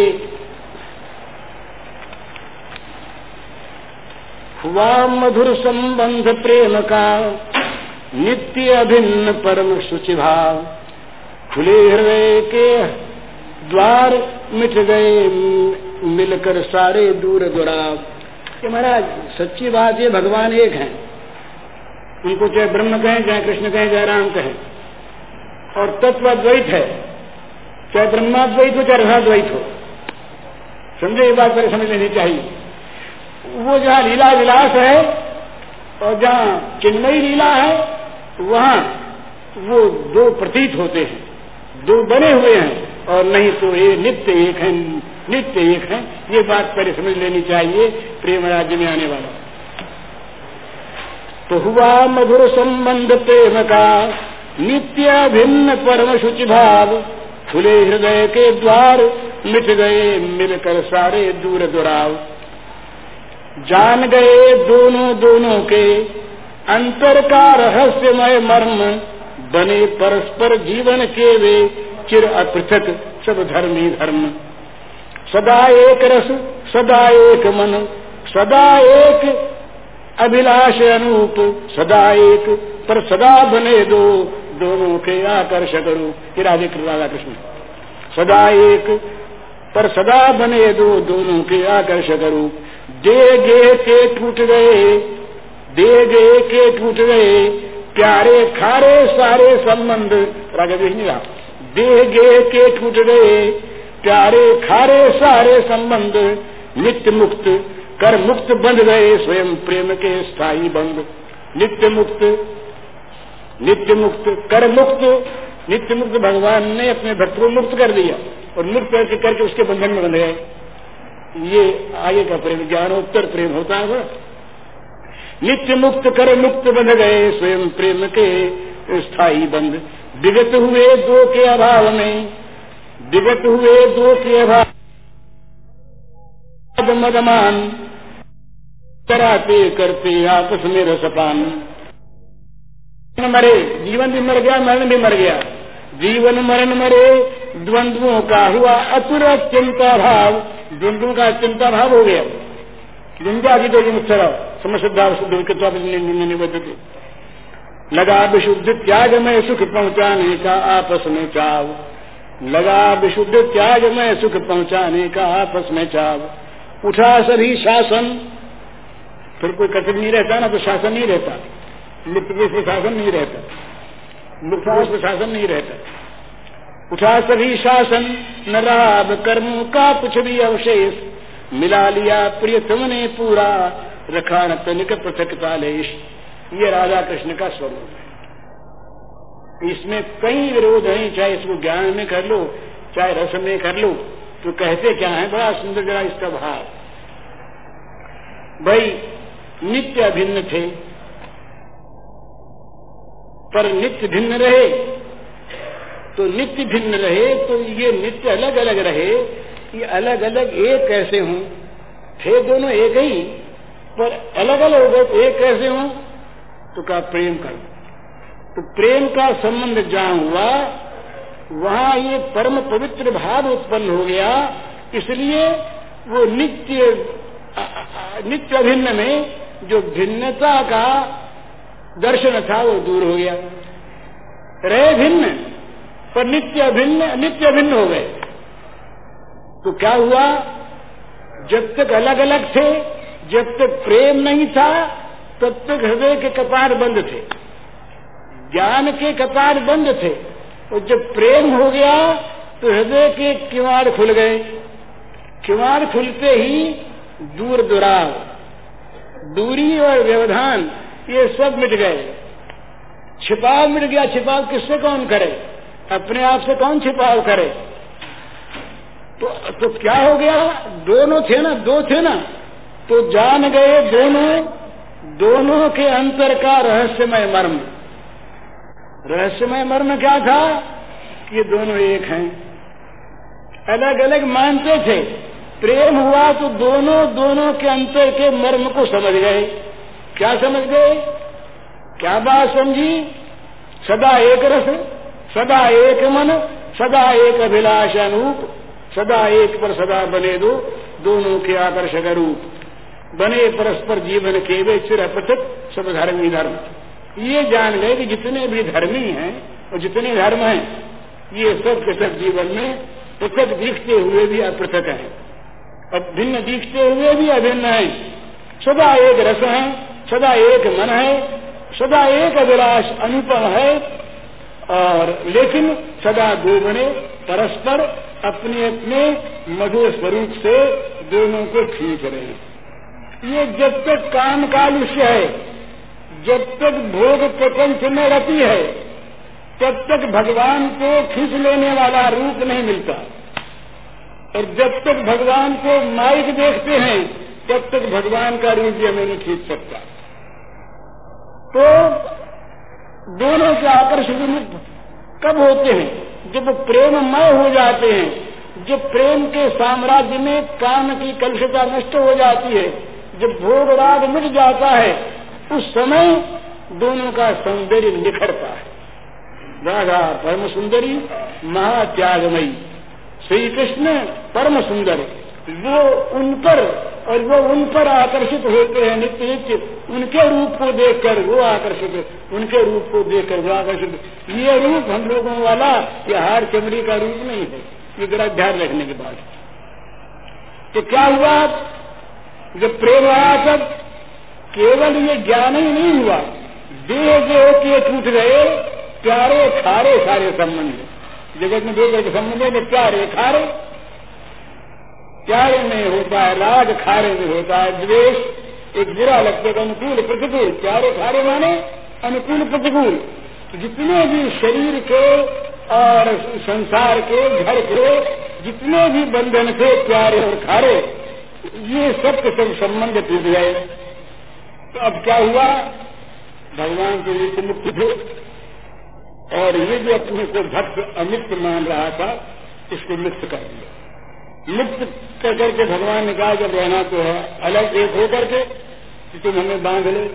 हुआ मधुर संबंध प्रेम का, नित्य अभिन्न परम शुचि भाव, खुले हृदय के द्वार मिट गए मिलकर सारे दूर दुराव। ये महाराज सच्ची बात, ये भगवान एक हैं, उनको चाहे ब्रह्म कहें, चाहे कृष्ण कहें, चाहे राम कहें, और तत्वाद्वैत है, चाहे ब्रह्माद्वैत हो चाहे रसाद्वैत हो। समझे, ये बात पहले समझ लेनी चाहिए। वो जहाँ लीला विलास है और जहाँ चिन्मयी लीला है, वहाँ वो दो प्रतीत होते हैं, दो बने हुए हैं, और नहीं तो ये नित्य एक है, नित्य एक है। ये बात पहले समझ लेनी चाहिए प्रेम राज्य में आने वाला। तो हुआ मधुर संबंध प्रेम का, नित्य भिन्न परम शुचि भाव, खुले हृदय के द्वार मिट गए मिलकर सारे दूर दुराव। जान गए दोनों दोनों के अंतर का रहस्यमय मर्म, बने परस्पर जीवन के वे चिर अपृथक सब धर्मी धर्म। सदा एक रस सदा एक मन, सदा एक अभिलाष अनूप, सदा एक पर सदा बने दो दोनों के आकर्षक रूप। राधे राधा कृष्ण। सदा एक पर सदा बने दो दोनों के आकर्षक रूप। दे गे के टूट गए, दे गे के टूट गए, प्यारे खारे सारे संबंध। राजा नहीं रहा। दे गे के टूट गए, प्यारे खारे सारे संबंध। नित्य मुक्त कर मुक्त बंध गए, स्वयं प्रेम के स्थायी बंध। नित्य मुक्त नित्य मुक्त कर मुक्त नित्य मुक्त भगवान ने अपने भक्त को मुक्त कर दिया और मुक्त करके करके उसके बंधन में बंध गए। ये आगे का प्रेम ज्ञानोत्तर प्रेम होता है। नित्य मुक्त कर मुक्त बंध गए स्वयं प्रेम के स्थायी बंध। विगत हुए दो के अभाव में, विगत हुए दो के अभाव मदमान, कराते करते आपस में रसपान। मरे जीवन भी मर गया, मरण भी मर गया। जीवन मरण मरे द्वंद्वों का हुआ अतुर चिंता भाव। द्वंद्वों का चिंता भाव हो गया। चिंता की तो मुख्य समझदार शुद्ध लगा विशुद्ध त्याग में सुख पहुंचाने का आपस में चाव। लगा विशुद्ध त्याग में सुख पहुंचाने का आपस में चाव। उठा सभी शासन, फिर कोई कठिन नहीं रहता ना तो शासन नहीं रहता। मुक्त पुरुष में शासन नहीं रहता, मुक्त पुरुष में शासन नहीं रहता। उठा सभी शासन न रहा अब कर्मों का कुछ भी अवशेष। मिला लिया प्रियतम ने पूरा रखा न तनिक पृथक तालेश। ये राधा कृष्ण का स्वरूप है। इसमें कई विरोध हैं, चाहे इसको ज्ञान में कर लो चाहे रस में कर लो। तो कहते क्या है, बड़ा सुंदर जरा इसका भाव। भाई नित्य अभिन्न थे पर नित्य भिन्न रहे, तो नित्य भिन्न रहे तो ये नित्य अलग अलग रहे। ये अलग अलग एक कैसे हों? थे दोनों एक ही पर अलग अलग हो गए, एक कैसे हों? तो क्या प्रेम कर। तो प्रेम का संबंध जहां हुआ वहां ये परम पवित्र भाव उत्पन्न हो गया। इसलिए वो नित्य नित्य अभिन्न में जो भिन्नता का दर्शन था वो दूर हो गया। रहे भिन्न पर नित्य अभिन्न नित्य अभिन्न हो गए। तो क्या हुआ, जब तक अलग अलग थे, जब तक प्रेम नहीं था, तब तक हृदय के कपाट बंद थे, ज्ञान के कपाट बंद थे। और जब प्रेम हो गया तो हृदय के किवाड़ खुल गए। किवाड़ खुलते ही दूर दुराव, दूरी और व्यवधान ये सब मिट गए। छिपाव मिट गया। छिपाव किससे कौन करे? अपने आप से कौन छिपाव करे? तो तो क्या हो गया, दोनों थे ना, दो थे ना, तो जान गए दोनों दोनों के अंतर का रहस्यमय मर्म। रहस्यमय मर्म क्या था? ये दोनों एक हैं। अलग अलग मानते थे, प्रेम हुआ तो दोनों दोनों के अंतर के मर्म को समझ गए। क्या समझ गए? क्या बात समझी? सदा एक रस, सदा एक मन, सदा एक अभिलाष अनूप, सदा एक पर सदा बने दो दोनों के आकर्षक रूप। बने परस्पर जीवन के वे चिर पृथक सब धर्मी धर्म। ये जान गए कि जितने भी धर्मी हैं और जितने धर्म हैं ये सब के सब जीवन में पृथक दिखते हुए भी अपृथक हैं और भिन्न दिखते हुए भी अभिन्न हैं। सदा एक रस है, सदा एक मन है, सदा एक अभिलाष अनुपम है, और लेकिन सदा दो बने परस्पर अपने अपने मधुर स्वरूप से दोनों को खींच रहे हैं। ये जब तक काम कालुष्य है, जब तक भोग प्रपंच में रति है, तब तक भगवान को खींच लेने वाला रूप नहीं मिलता। और जब तक भगवान को माइक देखते हैं तब तक भगवान का रूप भी हमें नहीं खींच सकता। तो दोनों के आकर्षण कब होते हैं? जब प्रेममय हो जाते हैं, जब प्रेम के साम्राज्य में काम की कलुषता नष्ट हो जाती है, जब भोग राग मिट जाता है, उस समय दोनों का सौंदर्य निखरता है। राधा परम सुंदरी महात्यागमयी, श्री कृष्ण परम सुंदर, वो उन पर और वो उन पर आकर्षित होते हैं नित्य नित्य। उनके रूप को देखकर वो आकर्षित, उनके रूप को देखकर वो आकर्षित। ये रूप हम लोगों वाला ये हार चमड़ी का रूप नहीं है। ये जरा ध्यान रखने के बाद तो क्या हुआ, जब प्रेम आया तब केवल ये ज्ञान ही नहीं हुआ, देह देह के टूट गए प्यारे खारे सारे संबंध। जगत में दो तरह के संबंध है, प्यारे खारे। प्यारे में होता है राग, खारे में होता है द्वेष। एक बुरा लगता है अनुकूल प्रतिकूल। प्यारे खारे माने अनुकूल प्रतिकूल। जितने भी शरीर के और संसार के घर के जितने भी बंधन थे प्यारे और खारे, ये सब के सब संबंध टूट गए। तो अब क्या हुआ, भगवान के लिए मुक्त थे और ये जो अपने को भक्त अमित मान रहा था इसको मुक्त कर दिया। मुक्त कर करके भगवान ने कहा जब रहना तो है अलग एक हो करके कि तुम हमें बांध ले।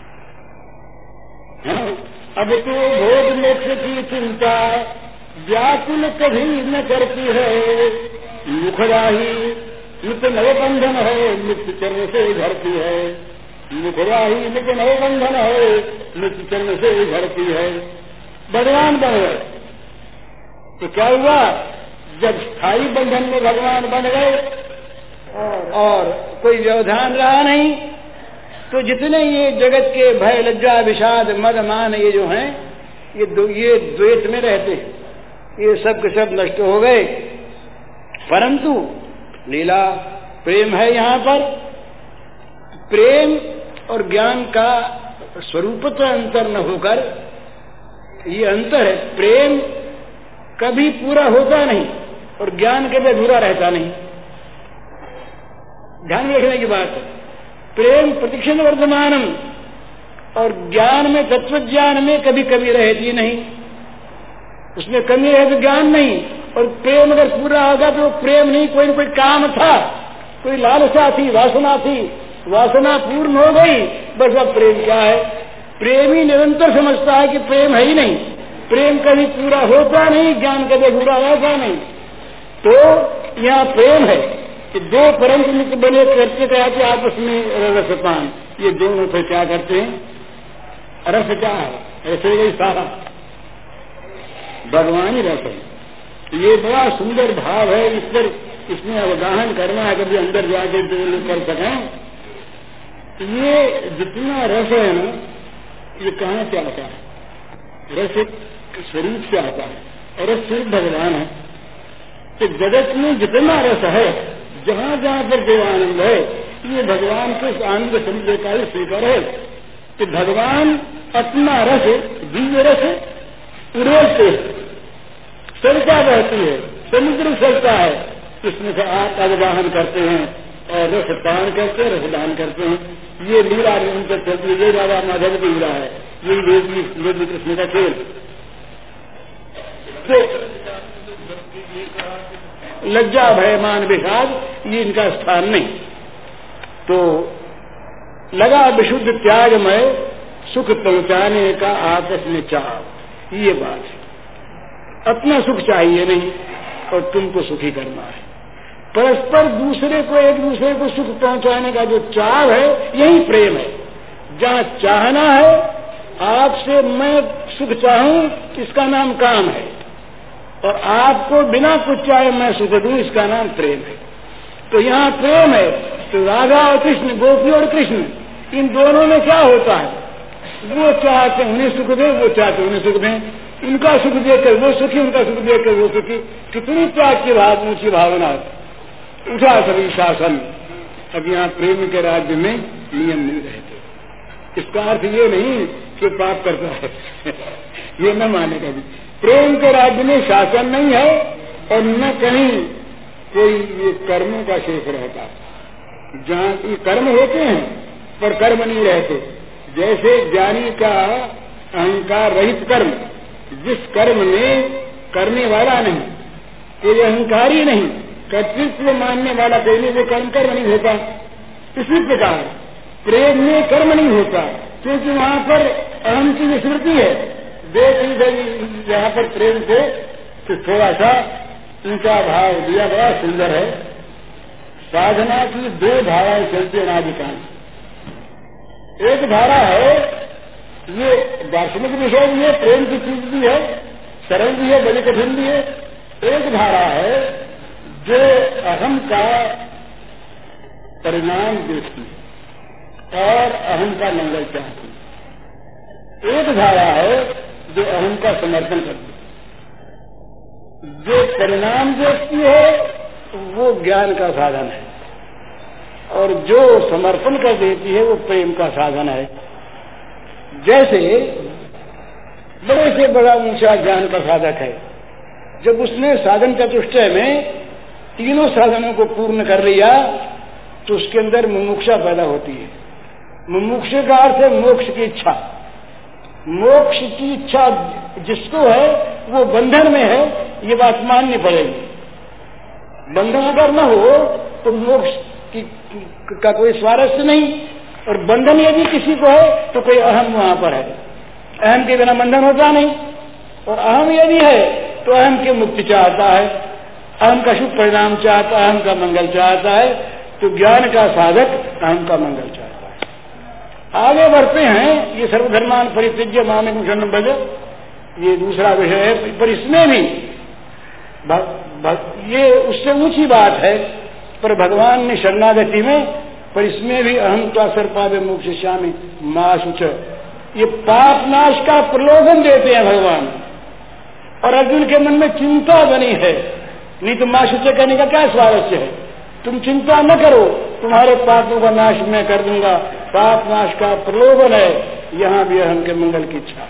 अब तो भोग मोक्ष की चिंता व्याकुल कभी न करती है, मुखराही नित नव बंधन है, नित्य चरण से भरती है। मुखराही नित नव बंधन है, नित्य चरण से भरती है। भगवान बन गए तो क्या हुआ, जब स्थायी बंधन में भगवान बन गए और, और कोई व्यवधान रहा नहीं, तो जितने ये जगत के भय लज्जा विषाद मद मान ये जो हैं, ये दो, ये द्वैत में रहते, ये सब के सब नष्ट हो गए। परंतु लीला प्रेम है। यहाँ पर प्रेम और ज्ञान का स्वरूपतः अंतर न होकर ये अंतर है। प्रेम कभी पूरा होता नहीं और ज्ञान कभी अधूरा रहता नहीं। ध्यान में रखने की बात है। प्रेम प्रतिक्षण वर्तमानम और ज्ञान में तत्व ज्ञान में कभी कभी रहती नहीं, उसमें कमी है तो ज्ञान नहीं। और प्रेम अगर पूरा होगा तो प्रेम नहीं, कोई न कोई काम था, कोई लालसा थी, वासना थी, वासना पूर्ण हो गई, बस अब प्रेम क्या है। प्रेमी निरंतर समझता है कि प्रेम है ही नहीं, प्रेम कभी पूरा होता नहीं, ज्ञान कभी पूरा होता नहीं। तो यहाँ प्रेम है कि दो परम मित्र बने करते कहते आपस में रसपान, ये दोनों फिर क्या करते हैं, रस क्या है, ऐसे ही सारा भगवान ही रस है। ये बड़ा सुंदर भाव है, इस पर इसमें अवगाहन करना है, कभी अंदर जाके जो लोग कर सकें। ये जितना रस है ना, ये कहाँ से आता है, रस एक शरीर से आता है और रस सिर्फ भगवान है। तो जगत में जितना रस है, जहाँ जहाँ पर जो आनंद है, ये भगवान के आनंद शब्द का ही स्वीकार है। कि भगवान अपना रस दिव्य रस उड़ेलते चलता रहती है, समुद्र चलता है, इसमें से आप अवगाहन करते हैं और रस दान करते हैं, रसदान करते हैं। ये लीला निरंतर चलती है, ये राधा माधव की लीला है, ये वेद कृष्ण का खेल। तो लज्जा भय मान विषाद ये इनका स्थान नहीं। तो लगा विशुद्ध त्याग में सुख पहुंचाने का आपस में चाह, ये बात है। अपना सुख चाहिए नहीं और तुमको सुखी करना है। परस्पर दूसरे को एक दूसरे को सुख पहुंचाने का जो चाह है, यही प्रेम है। जहाँ चाहना है, आपसे मैं सुख चाहूं, इसका नाम काम है, और आपको बिना कुछ चाहे मैं सुख दूं, इसका नाम प्रेम है। तो यहाँ प्रेम है। तो राधा और कृष्ण, गोपी और कृष्ण, इन दोनों में क्या होता है, वो चाहते उन्हें सुख दे, वो चाहते उन्हें सुख दें, इनका सुख देकर वो सुखी, उनका सुख देकर वो सुखी। कितनी त्याग की भाव, ऊंची भावना। उठा सभी शासन। अब यहाँ प्रेम के राज्य में नियम नहीं रहते। इसका अर्थ ये नहीं कि पाप करता है ये न माने कभी। प्रेम के राज्य में शासन नहीं है और न कहीं कोई ये कर्मों का शेष रहता। जहाँ ये कर्म होते हैं पर कर्म नहीं रहते। जैसे ज्ञानी का अहंकार रहित कर्म, जिस कर्म में करने वाला नहीं, कोई अहंकारी नहीं, कर्तृत्व मानने वाला कोई नहीं, वो कर्म कर्म नहीं होता। इसी प्रकार प्रेम में कर्म नहीं होता, क्योंकि वहाँ पर अहम की विस्मृति है। देख गई यहाँ पर प्रेम को तो थोड़ा सा ऊंचा भाव दिया, बड़ा सुंदर है। साधना की दो धाराएं चलती हैं अनादिकाल। एक धारा है, ये दार्शनिक विषय भी है, प्रेम की चीज भी है, सरल भी है, बड़ी कठिन भी है। एक धारा है जो अहम का परिणाम देखती और अहम का मंगल चाहती। एक धारा है जो अहम का समर्थन करती। जो परिणाम देखती है वो ज्ञान का साधन है, और जो समर्पण कर देती है वो प्रेम का साधन है। जैसे बड़े से बड़ा ऊंचा ज्ञान का साधक है, जब उसने साधन चतुष्टय में तीनों साधनों को पूर्ण कर लिया तो उसके अंदर मुमुक्षा पैदा होती है। मुमुक्षा का अर्थ है मोक्ष की इच्छा। मोक्ष की इच्छा जिसको है वो बंधन में है, ये बात माननी पड़ेगी। बंधन अगर न हो तो मोक्ष की, की, का कोई स्वारस्य नहीं, और बंधन यदि किसी को है तो कोई अहम वहां पर है। अहम के बिना बंधन होता नहीं, और अहम यदि है तो अहम की मुक्ति चाहता है, अहम का शुभ परिणाम चाहता है, अहम का मंगल चाहता है। तो ज्ञान का साधक अहम का मंगल चाहता है। आगे बढ़ते हैं, ये सर्वधर्मान परित्यज्य मामेकं शरणं व्रज, ये दूसरा विषय है। पर इसमें भी भ, भ, ये उससे ऊंची बात है, पर भगवान ने शरणागति में, पर इसमें भी अहम त्वा सर्पावे मोक्षयिष्यामि मा शुच, ये पाप नाश का प्रलोभन देते हैं भगवान। और अर्जुन के मन में चिंता बनी है, नहीं तो मां शुच करने का क्या स्वारस्य है। तुम चिंता न करो, तुम्हारे पापों का नाश मैं कर दूंगा। पाप नाश का प्रलोभन है, यहाँ भी अहम के मंगल की इच्छा।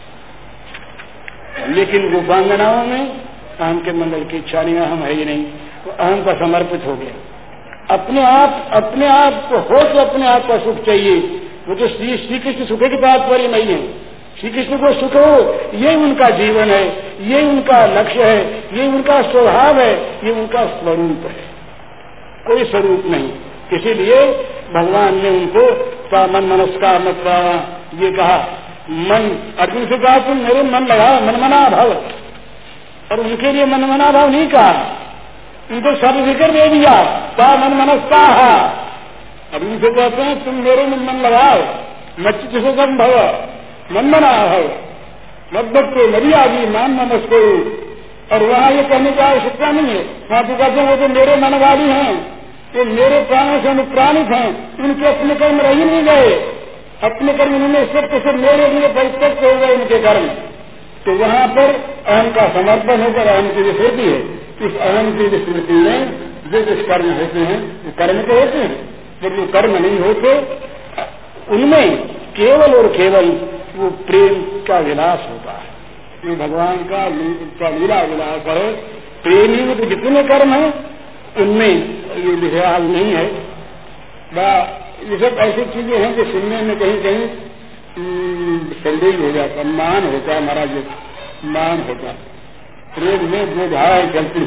लेकिन गोपांगनाओं में अहम के मंगल की इच्छा नहीं, अहम है ही नहीं, तो अहम का समर्पित हो गया। अपने आप अपने आप को हो तो अपने आप का सुख चाहिए। वो तो श्री श्री कृष्ण सुख की तात्पर्य नहीं है। श्री कृष्ण को सुख हो, ये उनका जीवन है, ये उनका लक्ष्य है, ये उनका स्वभाव है, ये उनका स्वरूप है, कोई स्वरूप नहीं। इसीलिए भगवान ने उनको मन मनस्कार मत्वा ये कहा। मन अर्जुन से कहा तुम मेरे मन लगाओ, मनमना भाव, और उनके लिए मनमना भाव नहीं कहा, उनको सब जिक्र दे दिया। ता मन मनस्का, अर्जुन से कहते हैं तुम मेरे में मन लगाओ, मच्चित सुखम भव मनमना भव मद्भक्तो मर्यादी मान नमस्को। और वहाँ ये कहने की आवश्यकता नहीं है, वहाँ तो कहते हैं वो तो मेरे मन वाली हैं, ये मेरे प्राणों से अनुप्राणित हैं, उनके अपने कर्म रह ही नहीं गए, अपने कर्म उन्होंने सब के सब मेरे लिए परित्यक्त हो गए उनके कर्म। तो वहाँ पर अहम का समर्पण होकर अहम की विस्मृति है। इस अहम की विस्मृति में जो जो कर्म होते हैं वो कर्म तो होते हैं, जब जो कर्म नहीं होते उनमें केवल और केवल वो प्रेम का विलास होता है। ये भगवान का लीला विलास है। प्रेमी में तो जितने कर्म है उनमें ये विषयाल नहीं है। ये सब ऐसी चीजें हैं जो सुनने में कहीं कहीं संदेह हो जाता, मान होता है, महाराज मान होता। प्रेम में जो धाराएं चलती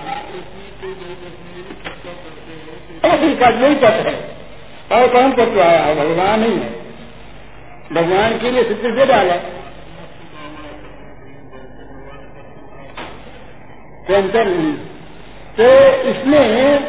का यही तत्व है। और कौन तत्व आया है? भगवान ही है। भगवान के लिए सिद्ध से डाला तो अंतर नहीं। तो इसमें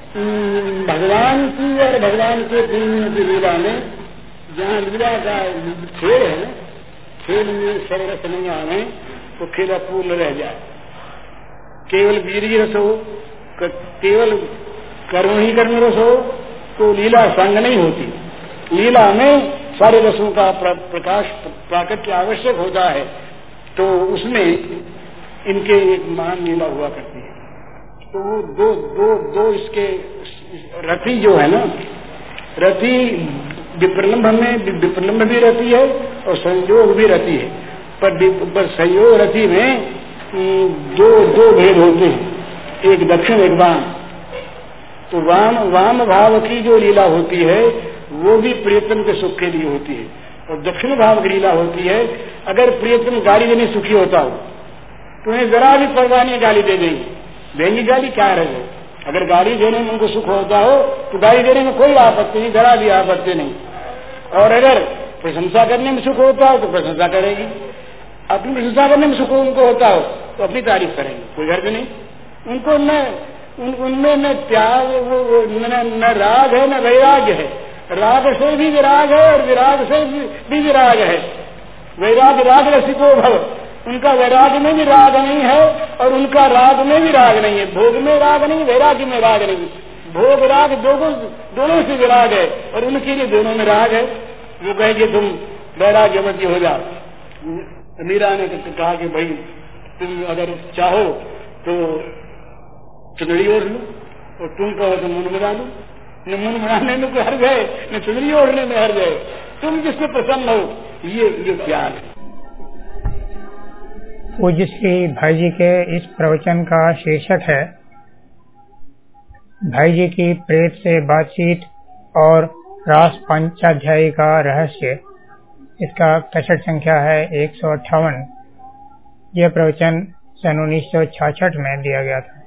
भगवान की और भगवान के प्रेमियों की लीला में जहाँ लीला का खेल है, खेल में सब रस नहीं आने तो खेल अपूर्ण रह जाए। केवल वीर्य रस हो, केवल कर्म ही कर्म रस हो तो लीला संग नहीं होती। लीला में सारे रसों का प्रकाश प्राकट्य आवश्यक होता है, तो उसमें इनके एक महान लीला हुआ करती है। तो वो दो दो दो इसके रति जो है ना, रति विप्रलम्भ में विप्रलम्भ भी रति है और संयोग भी रति है। पर, पर संयोग रति में दो दो भेद होते हैं, एक दक्षिण एक वाम। तो वाम वाम भाव की जो लीला होती है वो भी प्रियतम के सुख के लिए होती है, और दक्षिण भाव की लीला होती है। अगर प्रियतम गाली देने सुखी होता हो तो उन्हें जरा भी परवाह नहीं, गाली दे देंगे, देंगी गाली क्या रहे। अगर गाली देने में उनको सुख होता हो तो गाली देने में कोई आपत्ति नहीं, जरा भी आपत्ति नहीं। और अगर प्रशंसा करने में सुख होता हो तो प्रशंसा करेगी, अपनी प्रशंसा करने में सुख उनको होता हो तो अपनी तारीफ करेंगे, कोई गर्व नहीं उनको। न उन, उनमें न त्याग वो न, न राग है न वैराग्य है। राग से भी विराग है और विराग से भी विराग है। वैराग राग रसिको भव, उनका वैराग में भी राग नहीं है और उनका राग में भी राग नहीं है। भोग में राग नहीं, वैराग्य में राग नहीं। भोग राग दोनों दोनों से विराग है और उनके लिए दोनों में राग है। वो कहेंगे तुम वैराग्यवती हो जाओ। मीरा ने कहा कि भाई तुम अगर चाहो तो चुनरी ओढ़ लो, और तुम कहो तो मुन मिला लो। न मुन मिलाने में कोई हर्ज है, न चुनरी ओढ़ने में हर्ज है। तुम जिससे प्रसन्न हो, ये ये प्यार है। पूज्य श्री भाई जी के इस प्रवचन का शीर्षक है भाई जी की प्रेत से बातचीत और रास पंचाध्यायी का रहस्य। इसका कैसेट संख्या है एक सौ अट्ठावन। यह प्रवचन सन उन्नीस सौ छियासठ में दिया गया था।